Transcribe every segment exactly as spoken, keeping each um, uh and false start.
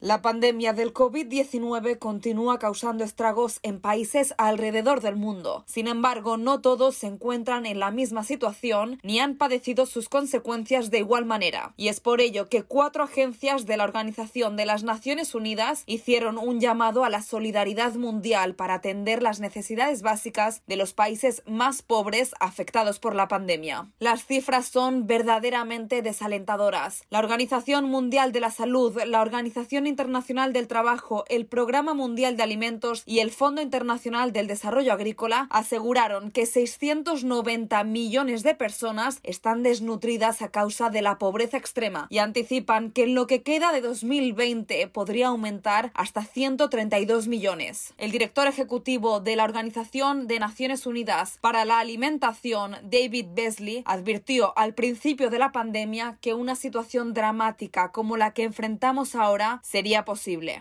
La pandemia del COVID diecinueve continúa causando estragos en países alrededor del mundo. Sin embargo, no todos se encuentran en la misma situación ni han padecido sus consecuencias de igual manera. Y es por ello que cuatro agencias de la Organización de las Naciones Unidas hicieron un llamado a la solidaridad mundial para atender las necesidades básicas de los países más pobres afectados por la pandemia. Las cifras son verdaderamente desalentadoras. La Organización Mundial de la Salud, la Organización Internacional del Trabajo, el Programa Mundial de Alimentos y el Fondo Internacional del Desarrollo Agrícola aseguraron que seiscientos noventa millones de personas están desnutridas a causa de la pobreza extrema y anticipan que en lo que queda de dos mil veinte podría aumentar hasta ciento treinta y dos millones. El director ejecutivo de la Organización de Naciones Unidas para la Alimentación, David Beasley, advirtió al principio de la pandemia que una situación dramática como la que enfrentamos ahora sería posible.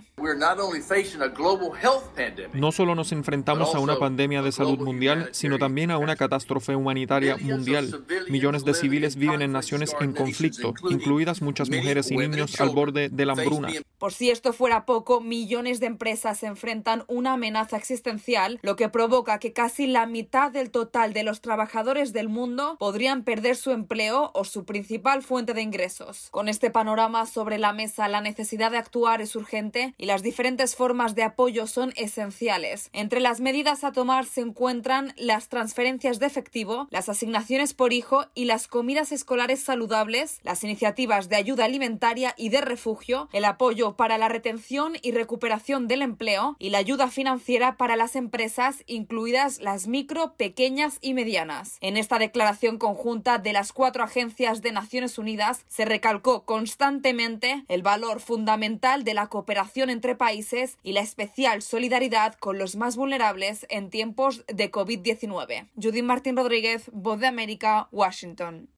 No solo nos enfrentamos a una pandemia de salud mundial, sino también a una catástrofe humanitaria mundial. Millones de civiles viven en naciones en conflicto, incluidas muchas mujeres y niños al borde de la hambruna. Por si esto fuera poco, millones de empresas enfrentan una amenaza existencial, lo que provoca que casi la mitad del total de los trabajadores del mundo podrían perder su empleo o su principal fuente de ingresos. Con este panorama sobre la mesa, la necesidad de actuar es urgente y las diferentes formas de apoyo son esenciales. Entre las medidas a tomar se encuentran las transferencias de efectivo, las asignaciones por hijo y las comidas escolares saludables, las iniciativas de ayuda alimentaria y de refugio, el apoyo para la retención y recuperación del empleo y la ayuda financiera para las empresas, incluidas las micro, pequeñas y medianas. En esta declaración conjunta de las cuatro agencias de Naciones Unidas se recalcó constantemente el valor fundamental de la cooperación entre países y la especial solidaridad con los más vulnerables en tiempos de COVID diecinueve. Judith Martín Rodríguez, Voz de América, Washington.